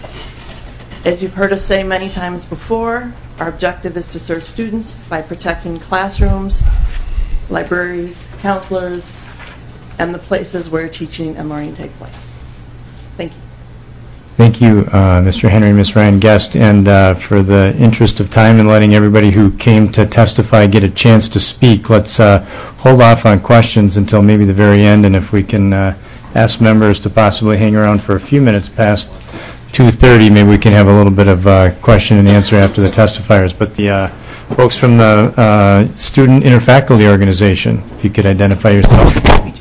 As you've heard us say many times before, our objective is to serve students by protecting classrooms, libraries, counselors, and the places where teaching and learning take place. Thank you. Thank you, Mr. Henry and Ms. Ryan Guest, and for the interest of time and letting everybody who came to testify get a chance to speak. Let's hold off on questions until maybe the very end, and if we can ask members to possibly hang around for a few minutes past 2:30, maybe we can have a little bit of question and answer after the testifiers. But the folks from the Student Interfaculty Organization, if you could identify yourself.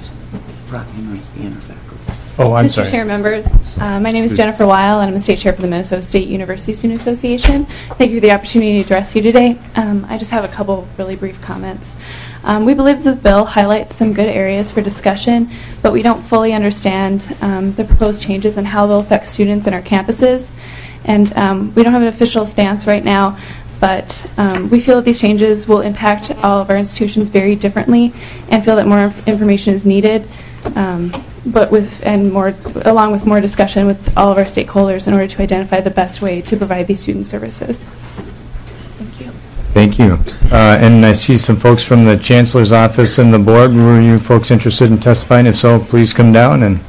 Oh, I'm sorry. Mr. Chair, members, my name is Jennifer Weil, and I'm the State Chair for the Minnesota State University Student Association. Thank you for the opportunity to address you today. I just have a couple really brief comments. We believe the bill highlights some good areas for discussion, but we don't fully understand the proposed changes and how they'll affect students in our campuses. And we don't have an official stance right now, but we feel that these changes will impact all of our institutions very differently and feel that more information is needed. Along with more discussion with all of our stakeholders in order to identify the best way to provide these student services. Thank you. Thank you. And I see some folks from the Chancellor's office and the board. Were you folks interested in testifying? If so, please come down and.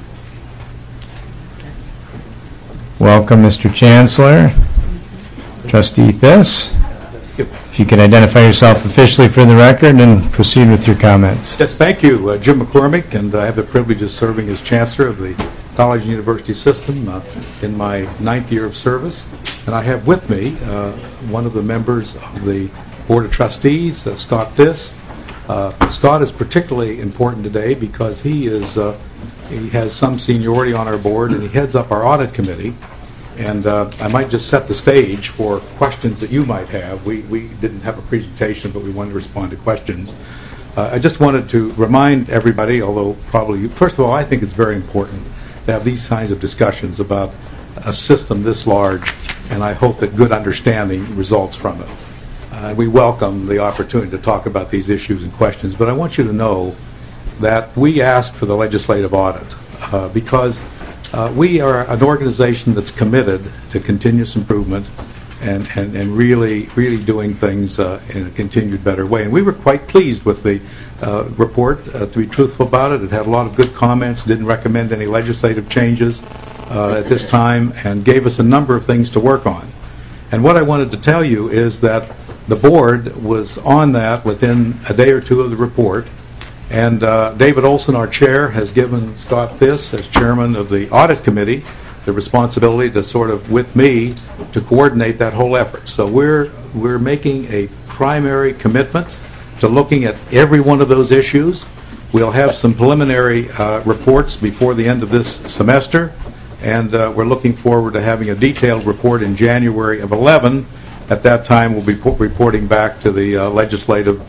Welcome, Mr. Chancellor. Trustee Thiss, if you can identify yourself officially for the record and proceed with your comments. Yes, thank you. Jim McCormick, and I have the privilege of serving as Chancellor of the College and University System in my 9th year of service. And I have with me one of the members of the Board of Trustees, Scott Thiss. Scott is particularly important today because he has some seniority on our board, and he heads up our audit committee. And I might just set the stage for questions that you might have. We didn't have a presentation, but we wanted to respond to questions. I just wanted to remind everybody, although probably, first of all, I think it's very important to have these kinds of discussions about a system this large, and I hope that good understanding results from it. We welcome the opportunity to talk about these issues and questions, but I want you to know that we asked for the legislative audit because we are an organization that's committed to continuous improvement and really doing things in a continued better way. And we were quite pleased with the report, to be truthful about it. It had a lot of good comments, didn't recommend any legislative changes at this time, and gave us a number of things to work on. And what I wanted to tell you is that the board was on that within a day or two of the report. And David Olson, our chair, has given Scott Thiss, as chairman of the audit committee, the responsibility to sort of, with me, to coordinate that whole effort. So we're making a primary commitment to looking at every one of those issues. We'll have some preliminary reports before the end of this semester, and we're looking forward to having a detailed report in January of 11. At that time, we'll be reporting back to the legislative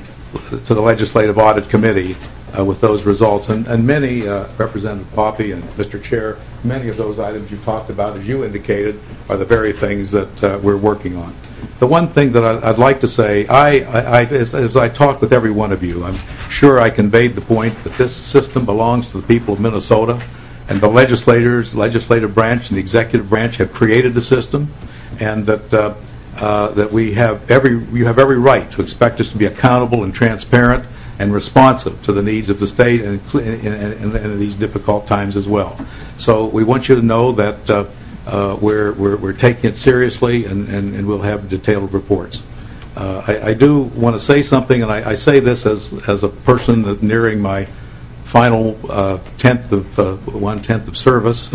audit committee with those results. And many, Representative Poppe and Mr. Chair, many of those items you talked about, as you indicated, are the very things that we're working on. The one thing that I'd like to say, as I talked with every one of you, I'm sure I conveyed the point that this system belongs to the people of Minnesota, and the legislative branch and the executive branch have created the system, and that you have every right to expect us to be accountable and transparent and responsive to the needs of the state and in these difficult times as well. So we want you to know that we're taking it seriously, and we'll have detailed reports. I do want to say something, and I say this as a person that's nearing my final 1/10 of service.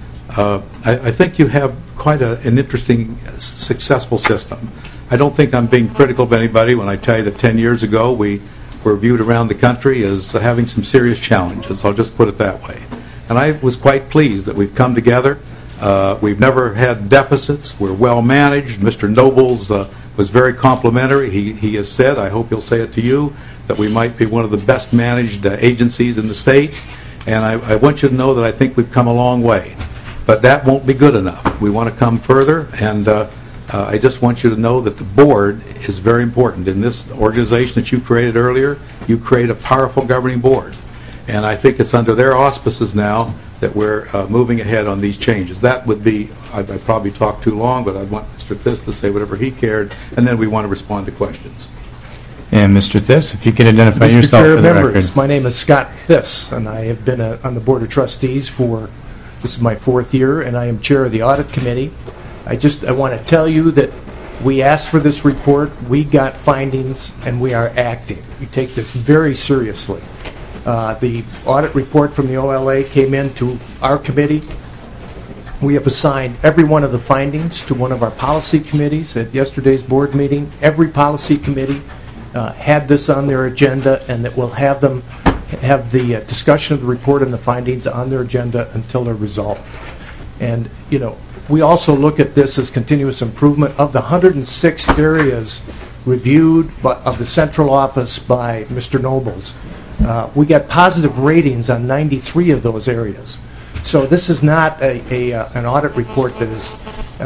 I think you have quite an interesting, successful system. I don't think I'm being critical of anybody when I tell you that 10 years ago we were viewed around the country as having some serious challenges. I'll just put it that way. And I was quite pleased that we've come together. We've never had deficits. We're well managed. Mr. Nobles was very complimentary. He has said, I hope he'll say it to you, that we might be one of the best managed agencies in the state. And I want you to know that I think we've come a long way. But that won't be good enough. We want to come further, and I just want you to know that the board is very important. In this organization that you created earlier, you create a powerful governing board. And I think it's under their auspices now that we're moving ahead on these changes. That would be, I probably talked too long, but I want Mr. Thiss to say whatever he cared, and then we want to respond to questions. And Mr. Thiss, if you could identify yourself for the record. My name is Scott Thiss, and I have been on the Board of Trustees for, this is my 4th year, and I am chair of the audit committee. I want to tell you that we asked for this report, we got findings, and we are acting. We take this very seriously. The audit report from the OLA came into our committee. We have assigned every one of the findings to one of our policy committees at yesterday's board meeting. Every policy committee had this on their agenda, and that will have them have the discussion of the report and the findings on their agenda until they're resolved. And, you know, we also look at this as continuous improvement. Of the 106 areas reviewed of the central office by Mr. Nobles, we got positive ratings on 93 of those areas. So this is not an audit report that is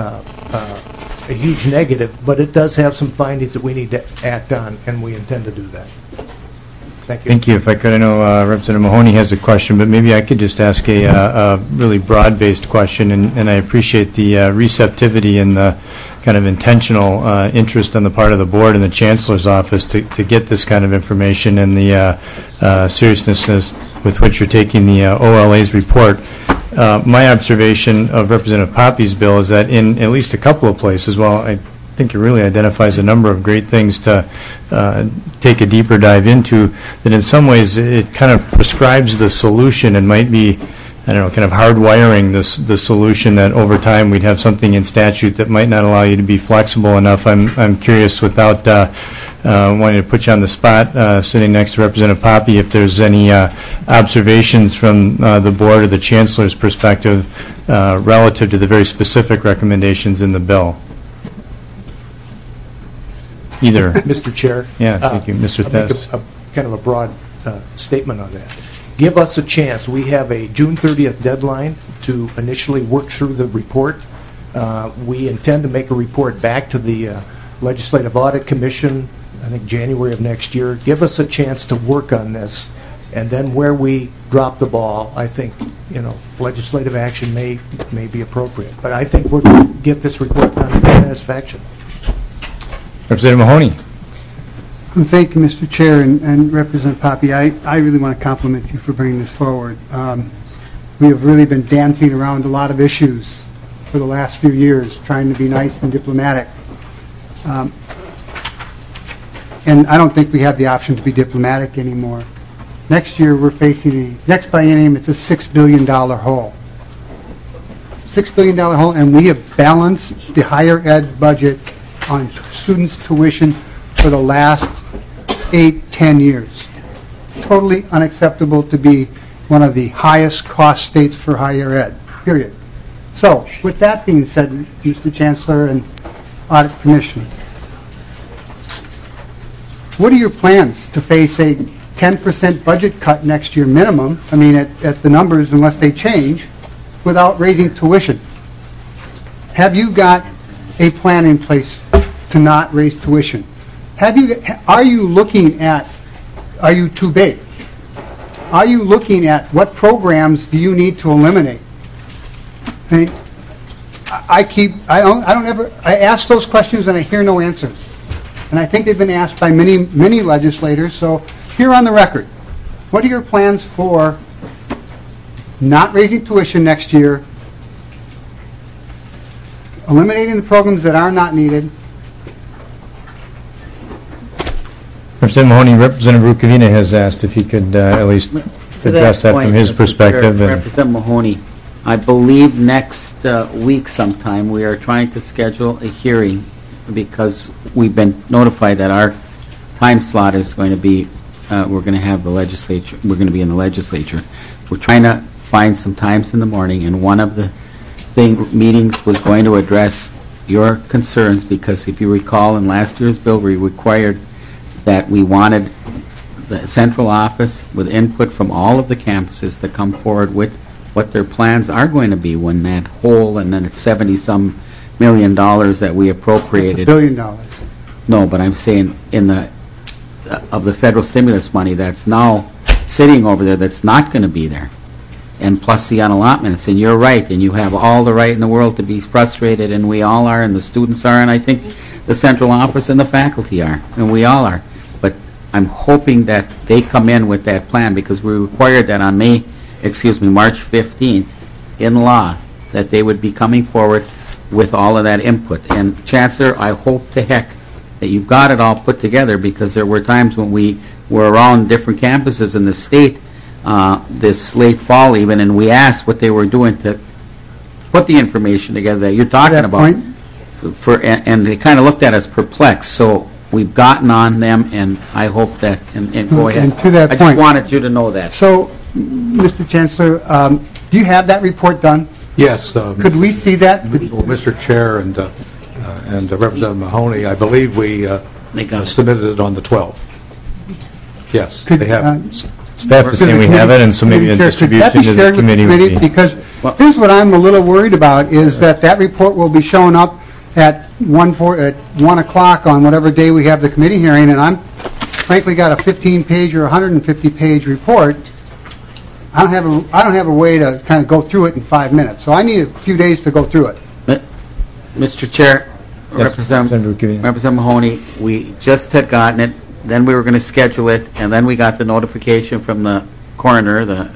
a huge negative, but it does have some findings that we need to act on, and we intend to do that. Thank you. Thank you. If I could, I know Representative Mahoney has a question, but maybe I could just ask a really broad-based question, and I appreciate the receptivity and the kind of intentional interest on the part of the board and the Chancellor's office to get this kind of information, and the seriousness with which you're taking the OLA's report. My observation of Representative Poppe's bill is that in at least a couple of places, well, I think it really identifies a number of great things to take a deeper dive into, that in some ways it kind of prescribes the solution and might be, I don't know, kind of hardwiring the solution that over time we'd have something in statute that might not allow you to be flexible enough. I'm curious, without wanting to put you on the spot, sitting next to Representative Poppe, if there's any observations from the board or the chancellor's perspective relative to the very specific recommendations in the bill. Either. Mr. Chair. Yeah, thank you. Mr. Thess. I'll make kind of a broad statement on that. Give us a chance. We have a June 30th deadline to initially work through the report. We intend to make a report back to the Legislative Audit Commission, I think January of next year. Give us a chance to work on this, and then where we drop the ball, I think, legislative action may be appropriate. But I think we're going to get this report done in satisfaction. Representative Mahoney. Thank you, Mr. Chair, and Representative Poppe. I really want to compliment you for bringing this forward. We have really been dancing around a lot of issues for the last few years, trying to be nice and diplomatic. And I don't think we have the option to be diplomatic anymore. Next year, we're facing next biennium, it's a $6 billion hole. $6 billion hole, and we have balanced the higher ed budget on students' tuition for the last 8-10 years. Totally unacceptable to be one of the highest cost states for higher ed, period. So, with that being said, Mr. Chancellor and Audit Commission, what are your plans to face a 10% budget cut next year minimum, I mean at the numbers unless they change, without raising tuition? Have you got a plan in place to not raise tuition? Are you looking at, are you too big? Are you looking at what programs do you need to eliminate? I ask those questions and I hear no answers. And I think they've been asked by many legislators, so here on the record, what are your plans for not raising tuition next year, eliminating the programs that are not needed? Representative Mahoney, Representative Rukavina has asked if he could at least address that from his perspective. Representative Mahoney, I believe next week sometime we are trying to schedule a hearing because we've been notified that our time slot is going to be, we're going to have the legislature, we're going to be in the legislature. We're trying to find some times in the morning, and one of the meetings was going to address your concerns, because if you recall, in last year's bill, we required that we wanted the central office with input from all of the campuses to come forward with what their plans are going to be when that hole, and then it's $70-some million that we appropriated. That's $1 billion. No, but I'm saying of the federal stimulus money that's now sitting over there that's not going to be there, and plus the unallotments. And you're right, and you have all the right in the world to be frustrated, and we all are, and the students are, and I think the central office and the faculty are, and we all are. But I'm hoping that they come in with that plan, because we required that on March 15th in law, that they would be coming forward with all of that input. And Chancellor, I hope to heck that you've got it all put together, because there were times when we were around different campuses in the state this late fall even, and we asked what they were doing to put the information together that you're talking about. And they kind of looked at us perplexed. So we've gotten on them, and I hope that, and go ahead. And to that I point, just wanted you to know that. So, Mr. Chancellor, do you have that report done? Yes. Could we see that? Well, Mr. Chair and Representative Mahoney, I believe we submitted it on the 12th. Yes, they have. Staff is saying we have it, and so maybe a distribution to the committee would be. Because here's what I'm a little worried about, is that report will be showing up at 1 o'clock on whatever day we have the committee hearing, and I'm frankly got a 15-page or 150-page report. I don't have a way to kind of go through it in 5 minutes, so I need a few days to go through it. Mr. Chair, Yes, Representative Mahoney, we just had gotten it, then we were going to schedule it, and then we got the notification from the coroner, the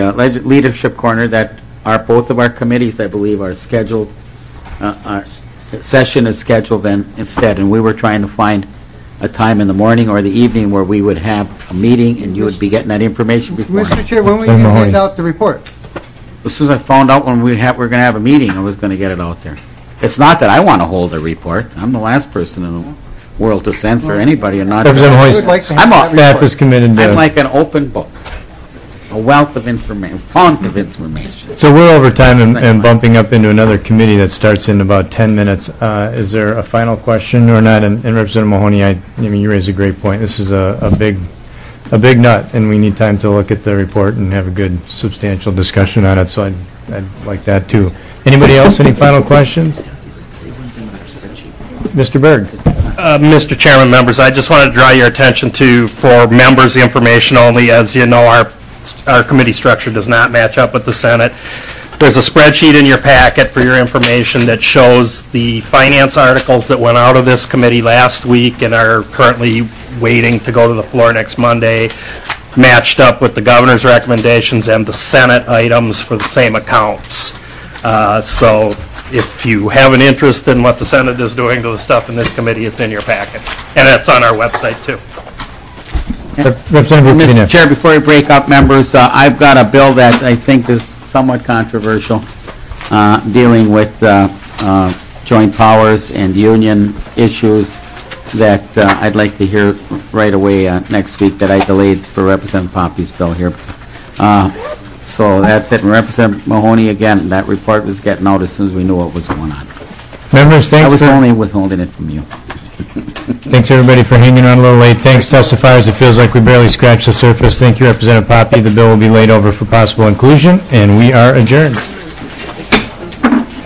leadership coroner, that both of our committees, I believe, are scheduled session is scheduled then instead, and we were trying to find a time in the morning or the evening where we would have a meeting and you would be getting that information before. Mr. Chair, when we hand out the report? As soon as I found out when we're going to have a meeting, I was going to get it out there. It's not that I want to hold a report. I'm the last person in the world to censor anybody and not. Representative Hoyt, staff is committed to. I'm like an open book, a wealth of information, font of information. So we're over time and bumping up into another committee that starts in about 10 minutes. Is there a final question or not? And Representative Mahoney, I mean, you raise a great point. This is a big nut, and we need time to look at the report and have a good, substantial discussion on it. So I'd like that too. Anybody else? Any final questions? Mr. Berg. Mr. Chairman, members, I just wanted to draw your attention to, for members, the information only. As you know, our committee structure does not match up with the Senate. There's a spreadsheet in your packet for your information that shows the finance articles that went out of this committee last week and are currently waiting to go to the floor next Monday, matched up with the governor's recommendations and the Senate items for the same accounts. So if you have an interest in what the Senate is doing to the stuff in this committee, it's in your packet. And it's on our website, too. Mr. Chair, before we break up, members, I've got a bill that I think is somewhat controversial, dealing with joint powers and union issues that I'd like to hear right away next week that I delayed for Representative Poppy's bill here. So that's it. And Representative Mahoney, again, that report was getting out as soon as we knew what was going on. Members, thanks. I was only withholding it from you. Thanks, everybody, for hanging on a little late. Thanks, testifiers. It feels like we barely scratched the surface. Thank you, Representative Poppy. The bill will be laid over for possible inclusion, and we are adjourned.